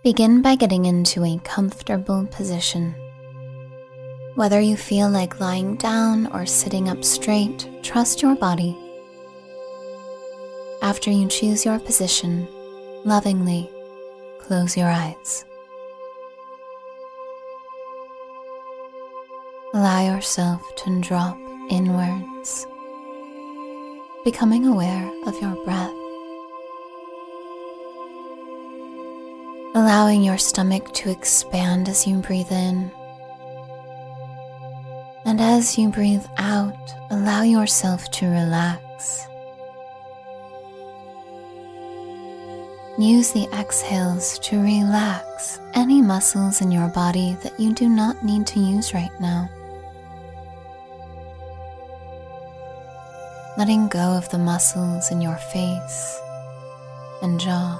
Begin by getting into a comfortable position. Whether you feel like lying down or sitting up straight, trust your body. After you choose your position, lovingly close your eyes. Allow yourself to drop inwards, becoming aware of your breath. Allowing your stomach to expand as you breathe in. And as you breathe out, allow yourself to relax. Use the exhales to relax any muscles in your body that you do not need to use right now. Letting go of the muscles in your face and jaw.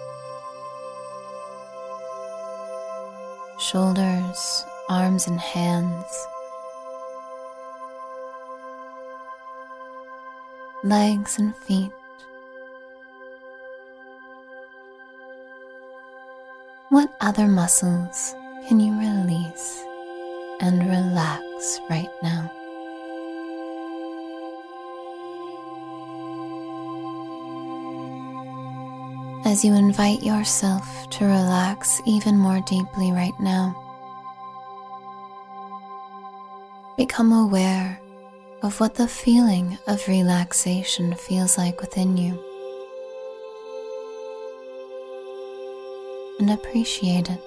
Shoulders, arms and hands, legs and feet. What other muscles can you release and relax right now? As you invite yourself to relax even more deeply right now, become aware of what the feeling of relaxation feels like within you, and appreciate it.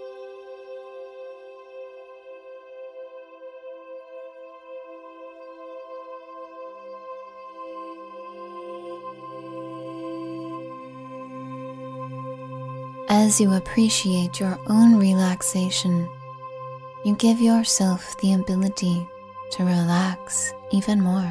As you appreciate your own relaxation, you give yourself the ability to relax even more.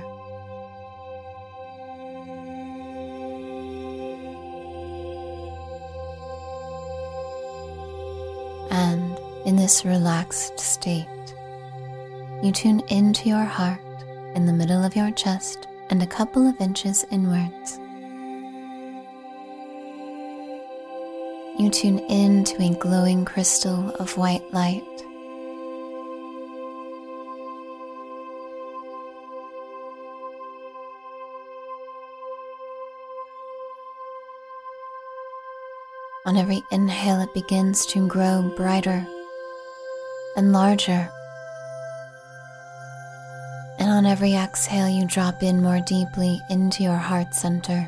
And in this relaxed state, you tune into your heart in the middle of your chest and a couple of inches inwards. You tune into a glowing crystal of white light. On every inhale, it begins to grow brighter and larger. And on every exhale, you drop in more deeply into your heart center.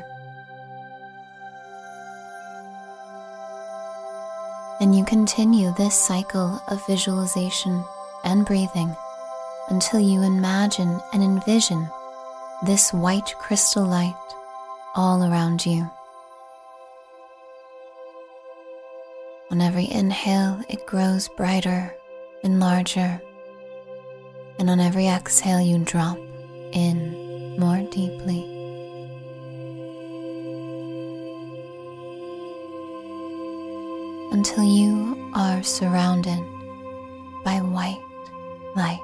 And you continue this cycle of visualization and breathing until you imagine and envision this white crystal light all around you. On every inhale, it grows brighter and larger. And on every exhale, you drop in more deeply. Until you are surrounded by white light.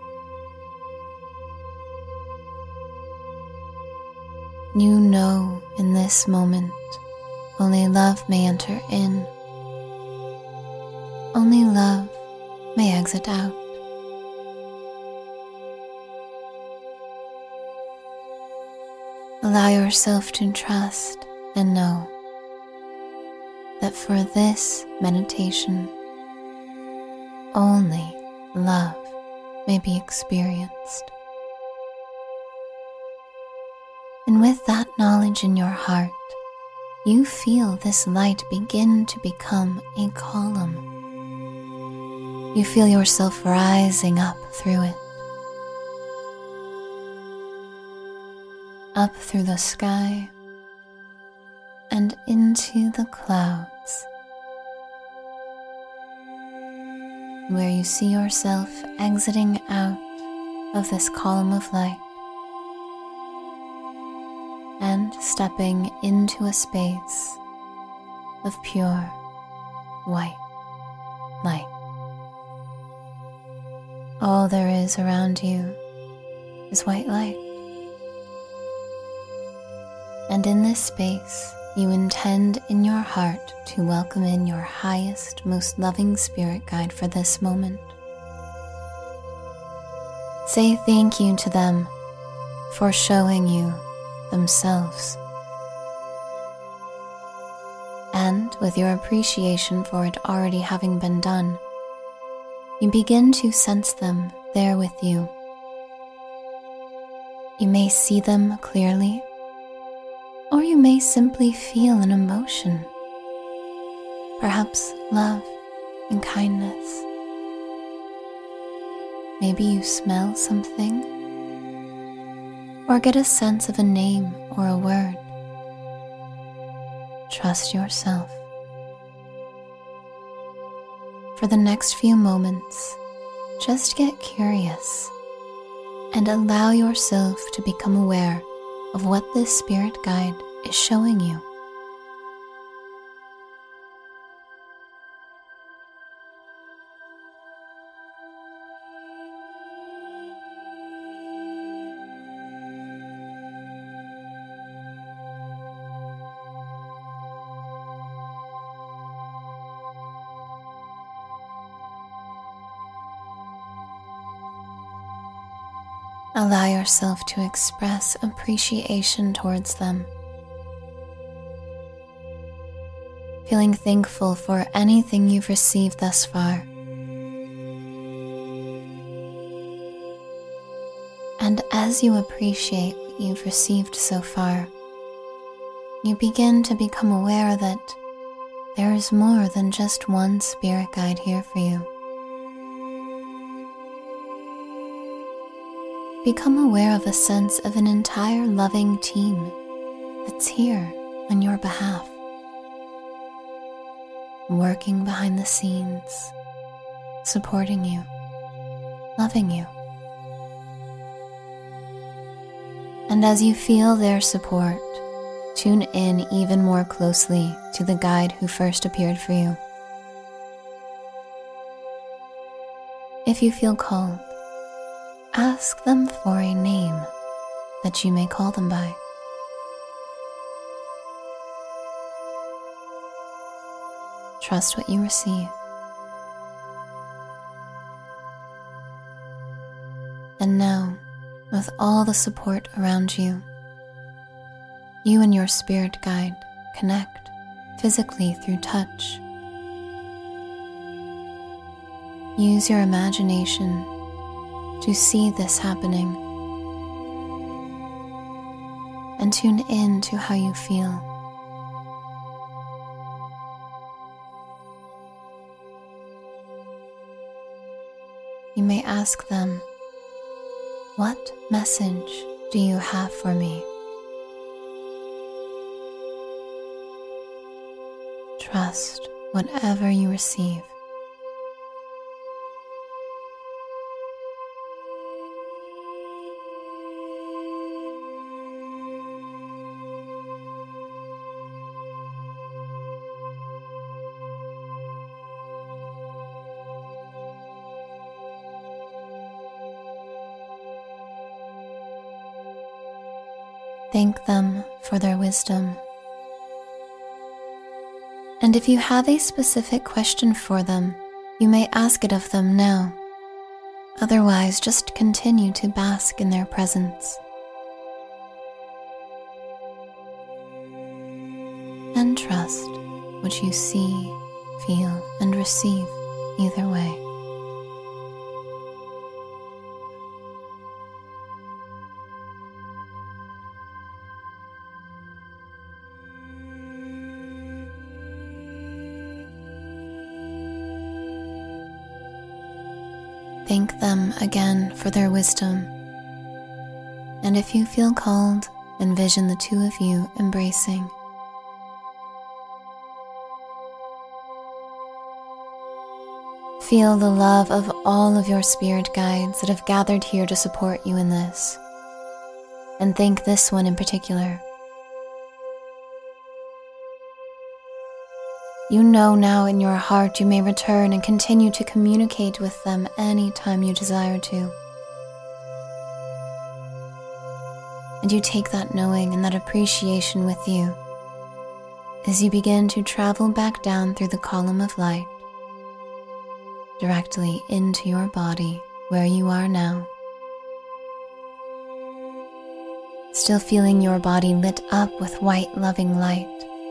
You know in this moment only love may enter in, only love may exit out. Allow yourself to trust and know that for this meditation, only love may be experienced. And with that knowledge in your heart, you feel this light begin to become a column. You feel yourself rising up through it, up through the sky and into the clouds, where you see yourself exiting out of this column of light and stepping into a space of pure white light. All there is around you is white light. And in this space, you intend in your heart to welcome in your highest, most loving spirit guide for this moment. Say thank you to them for showing you themselves. And with your appreciation for it already having been done, you begin to sense them there with you. You may see them clearly, or you may simply feel an emotion, perhaps love and kindness. Maybe you smell something, or get a sense of a name or a word. Trust yourself. For the next few moments, just get curious and allow yourself to become aware of what this spirit guide is showing you. Allow yourself to express appreciation towards them, feeling thankful for anything you've received thus far. And as you appreciate what you've received so far, you begin to become aware that there is more than just one spirit guide here for you. Become aware of a sense of an entire loving team that's here on your behalf, working behind the scenes, supporting you, loving you. And as you feel their support, tune in even more closely to the guide who first appeared for you. If you feel called, ask them for a name that you may call them by. Trust what you receive. And now, with all the support around you, you and your spirit guide connect physically through touch. Use your imagination to see this happening and tune in to how you feel. You may ask them, "What message do you have for me?" Trust whatever you receive. Thank them for their wisdom. And if you have a specific question for them, you may ask it of them now. Otherwise, just continue to bask in their presence. And trust what you see, feel, and receive either way. Thank them again for their wisdom. And if you feel called, envision the two of you embracing. Feel the love of all of your spirit guides that have gathered here to support you in this. And thank this one in particular. You know now in your heart you may return and continue to communicate with them anytime you desire to. And you take that knowing and that appreciation with you as you begin to travel back down through the column of light, directly into your body where you are now. Still feeling your body lit up with white, loving light.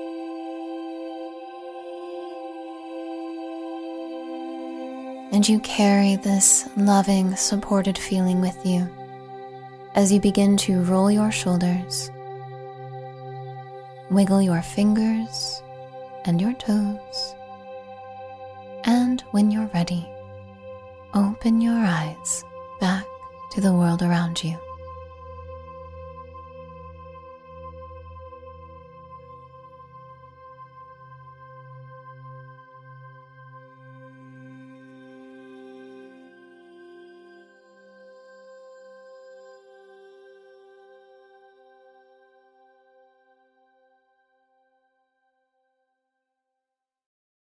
And you carry this loving, supported feeling with you as you begin to roll your shoulders, wiggle your fingers and your toes, and when you're ready, open your eyes back to the world around you.